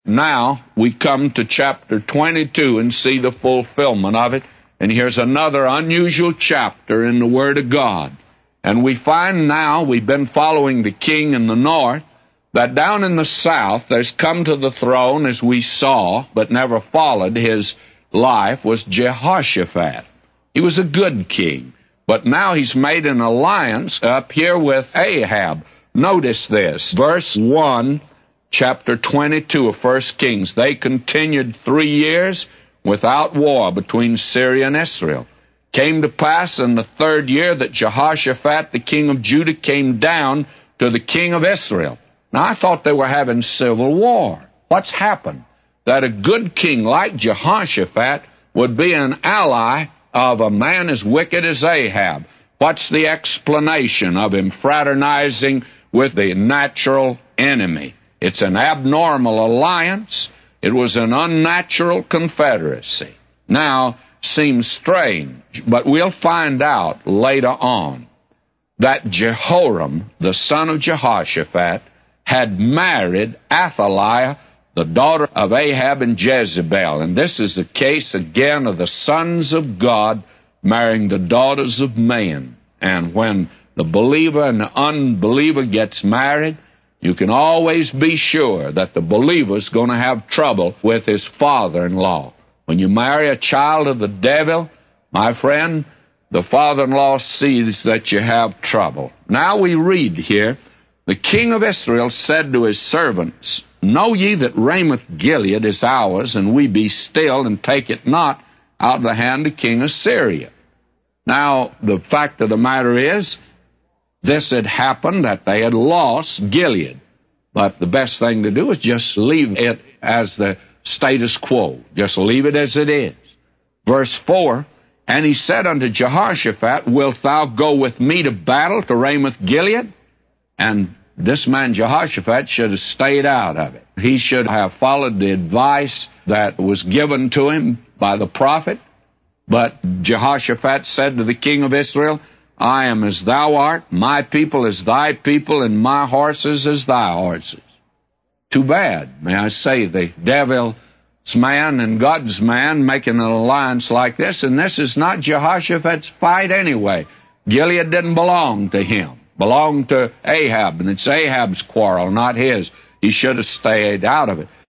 Now we come to chapter 22 and see the fulfillment of it. And here's another unusual chapter in the Word of God. And we find now, we've been following the king in the north, that down in the south there's come to the throne, as we saw, but never followed his life, was Jehoshaphat. He was a good king. But now he's made an alliance up here with Ahab. Notice this, verse 1, chapter 22 of 1 Kings. They continued 3 years without war between Syria and Israel. Came to pass in the 3rd year that Jehoshaphat, the king of Judah, came down to the king of Israel. Now, I thought they were having civil war. What's happened? That a good king like Jehoshaphat would be an ally of a man as wicked as Ahab. What's the explanation of him fraternizing with the natural enemy? It's an abnormal alliance. It was an unnatural confederacy. Now, seems strange, but we'll find out later on that Jehoram, the son of Jehoshaphat, had married Athaliah, the daughter of Ahab and Jezebel. And this is the case again of the sons of God marrying the daughters of men. And when the believer and the unbeliever gets married, you can always be sure that the believer's going to have trouble with his father-in-law. When you marry a child of the devil, my friend, the father-in-law sees that you have trouble. Now we read here, the king of Israel said to his servants, Know ye that Ramoth-Gilead is ours, and we be still, and take it not out of the hand of king of Syria. Now, the fact of the matter is, this had happened that they had lost Gilead. But the best thing to do is just leave it as the status quo. Just leave it as it is. Verse 4, And he said unto Jehoshaphat, Wilt thou go with me to battle to Ramoth-Gilead? And this man Jehoshaphat should have stayed out of it. He should have followed the advice that was given to him by the prophet. But Jehoshaphat said to the king of Israel, I am as thou art, my people as thy people, and my horses as thy horses. Too bad, may I say, the devil's man and God's man making an alliance like this, and this is not Jehoshaphat's fight anyway. Gilead didn't belong to him, belonged to Ahab, and it's Ahab's quarrel, not his. He should have stayed out of it.